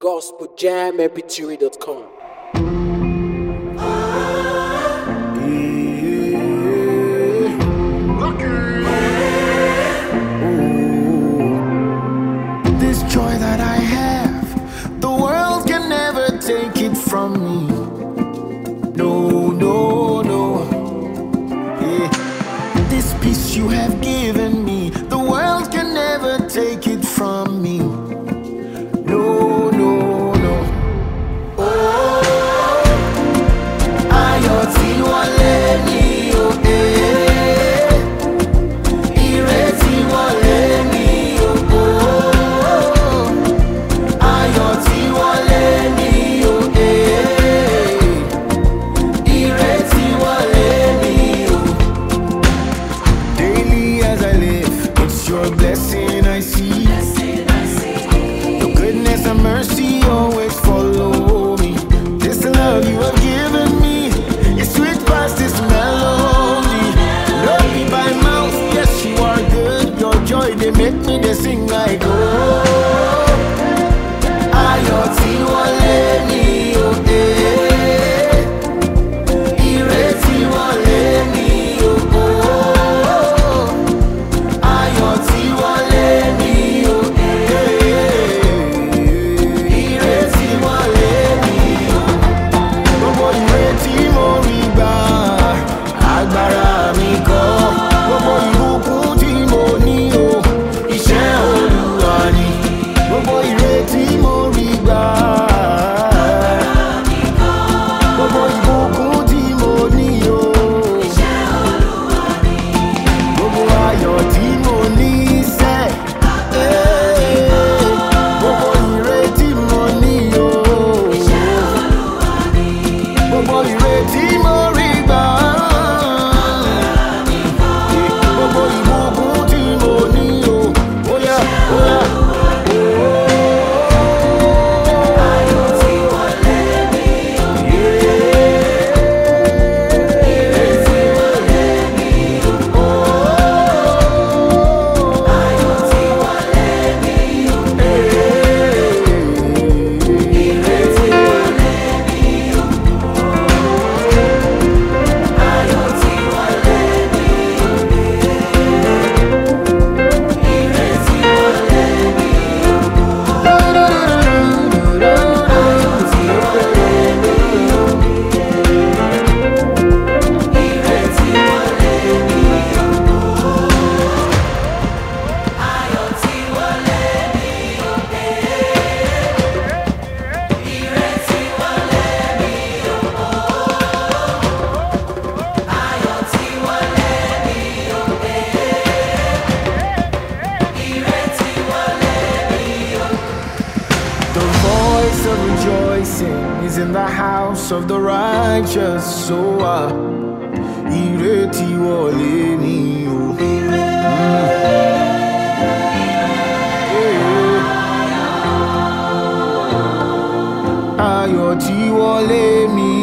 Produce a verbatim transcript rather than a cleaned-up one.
gospel jam m p three dot com. This joy that I have, the world can never take it from me. No, no, no. Yeah. This peace you have given me, the world can never take it from me. No, no, no. Oh, ayọ̀ tí wọ́n lé mi ò dé. Ire tí wọ́n lé mi ò bò. Ayọ̀ tí wọ́n lé mi ò dé. Ire tí wọ́n lé mi ò. Daily as I live, it's your blessing I see. Your goodness and mercy always follow me. This love you have given me is sweet past this melody. Love me by mouth, yes you are good. Your joy they make me they sing like oh. Ayọ̀ tí wọ́n lé mi ò dé. Ire tí wọ́n lé mi ò bò. Ayọ̀ tí wọ́n lé mi ò dé. Ire tí wọ́n lé mi ò. Gbogbo ire tí mo rí gbà, agbára mi kọ́. Gbogbo ìbùkún tí mo ní o, iṣẹ́ Olúwa ni. Gbogbo ire tí mo rí gbà, gbogbo ìbùkún tí mo ní o, gbogbo ayọ̀ tí mo ní sẹ́. Gbogbo ire tí mo ní o, gbogbo ire tí mo rí gbà, gbogbo ìbùkún tí mo ní o. Óyá, óyá. Ayọ̀ tí wọ́n lé mi ò dé. Ire tí wọ́n lé mi ò bò. Ayọ̀ tí wọ́n lé mi ò dé. Ire tí wọ́n lé mi ò bò. Ayọ̀ tí wọ́n lé mi ò dé. Ire tí wọ́n lé mi ò bò. Ayọ̀ tí wọ́n lé mi ò dé. Ire tí wọ́n lé mi ò bò. Ayọ̀ tí wọ́n lé mi ò dé. Ire tí wọ́n lé mi ò bò. Ayọ̀ tí wọ́n lé mi ò dé. Ire tí wọ́n lé mi ò. The voice of rejoicing is in the house of the righteous. So ah, ire tí wọ́n lé mi ò. Ayọ̀ tí wọ́n lé mi